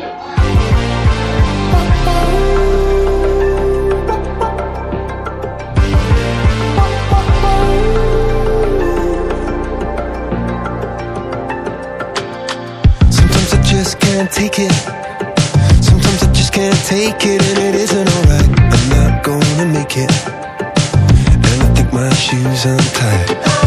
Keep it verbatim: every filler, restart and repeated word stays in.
Sometimes I just can't take it. Sometimes I just can't take it, and it isn't alright. I'm not gonna make it, and I think my shoes untied.